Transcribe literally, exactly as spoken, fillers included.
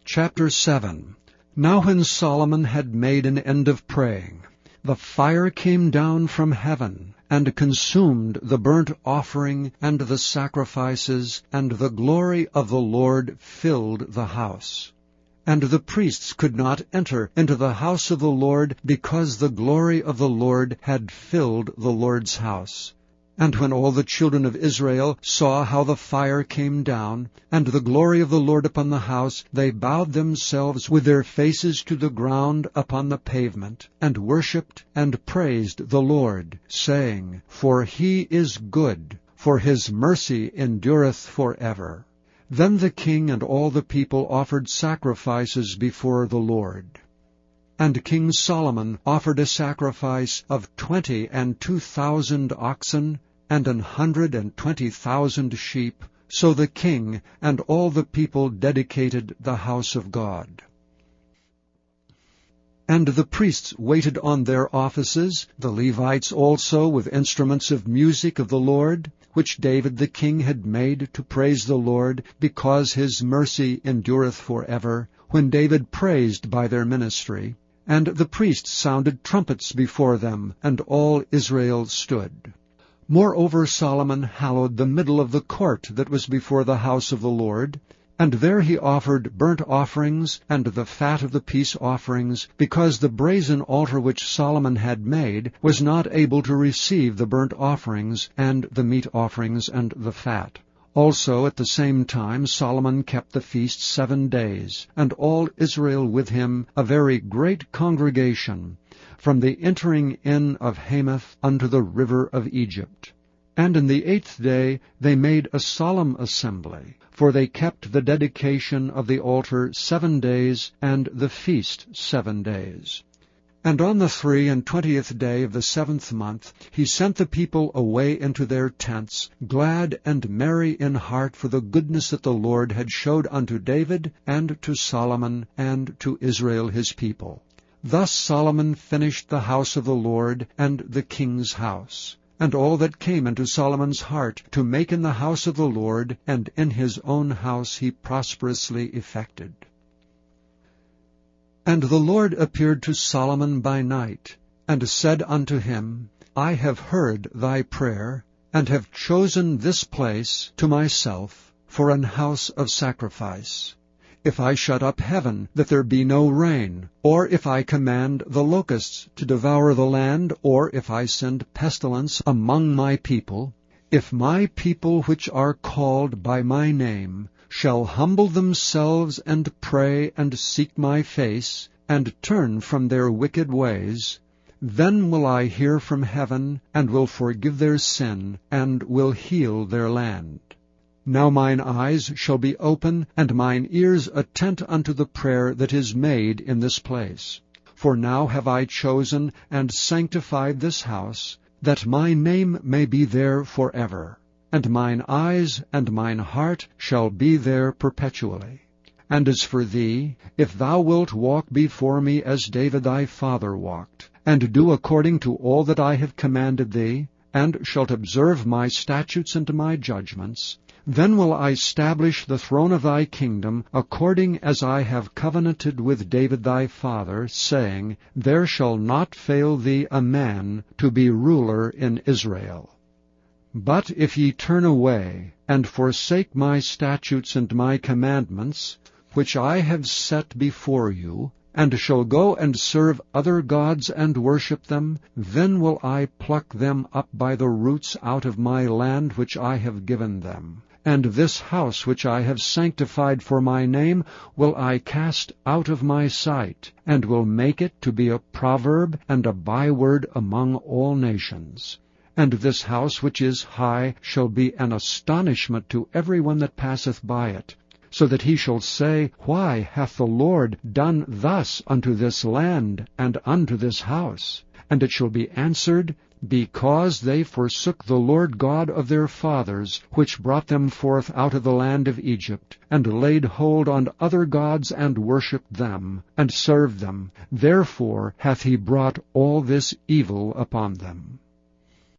Chapter seven. Now when Solomon had made an end of praying, the fire came down from heaven, and consumed the burnt offering and the sacrifices, and the glory of the Lord filled the house. And the priests could not enter into the house of the Lord, because the glory of the Lord had filled the Lord's house. And when all the children of Israel saw how the fire came down, and the glory of the Lord upon the house, they bowed themselves with their faces to the ground upon the pavement, and worshipped and praised the Lord, saying, For he is good, for his mercy endureth forever. Then the king and all the people offered sacrifices before the Lord. And King Solomon offered a sacrifice of twenty and two thousand oxen, and an hundred and twenty thousand sheep. So the king and all the people dedicated the house of God. And the priests waited on their offices, the Levites also with instruments of music of the Lord, which David the king had made to praise the Lord, because his mercy endureth forever, when David praised by their ministry. And the priests sounded trumpets before them, and all Israel stood. Moreover Solomon hallowed the middle of the court that was before the house of the Lord, and there he offered burnt offerings and the fat of the peace offerings, because the brazen altar which Solomon had made was not able to receive the burnt offerings and the meat offerings and the fat. Also at the same time Solomon kept the feast seven days, and all Israel with him, a very great congregation, from the entering in of Hamath unto the river of Egypt. And in the eighth day they made a solemn assembly, for they kept the dedication of the altar seven days, and the feast seven days. And on the three and twentieth day of the seventh month he sent the people away into their tents, glad and merry in heart for the goodness that the Lord had showed unto David, and to Solomon, and to Israel his people. Thus Solomon finished the house of the Lord, and the king's house, and all that came into Solomon's heart to make in the house of the Lord, and in his own house he prosperously effected. And the Lord appeared to Solomon by night, and said unto him, I have heard thy prayer, and have chosen this place to myself for an house of sacrifice. If I shut up heaven, that there be no rain, or if I command the locusts to devour the land, or if I send pestilence among my people, if my people which are called by my name shall humble themselves and pray and seek my face, and turn from their wicked ways, then will I hear from heaven, and will forgive their sin, and will heal their land. Now mine eyes shall be open, and mine ears attent unto the prayer that is made in this place. For now have I chosen and sanctified this house, that my name may be there forever, and mine eyes and mine heart shall be there perpetually. And as for thee, if thou wilt walk before me as David thy father walked, and do according to all that I have commanded thee, and shalt observe my statutes and my judgments, then will I establish the throne of thy kingdom, according as I have covenanted with David thy father, saying, There shall not fail thee a man to be ruler in Israel. But if ye turn away, and forsake my statutes and my commandments, which I have set before you, and shall go and serve other gods and worship them, then will I pluck them up by the roots out of my land which I have given them. And this house which I have sanctified for my name will I cast out of my sight, and will make it to be a proverb and a byword among all nations. And this house which is high shall be an astonishment to every one that passeth by it, so that he shall say, Why hath the Lord done thus unto this land and unto this house? And it shall be answered, Because they forsook the Lord God of their fathers, which brought them forth out of the land of Egypt, and laid hold on other gods, and worshipped them, and served them. Therefore hath he brought all this evil upon them.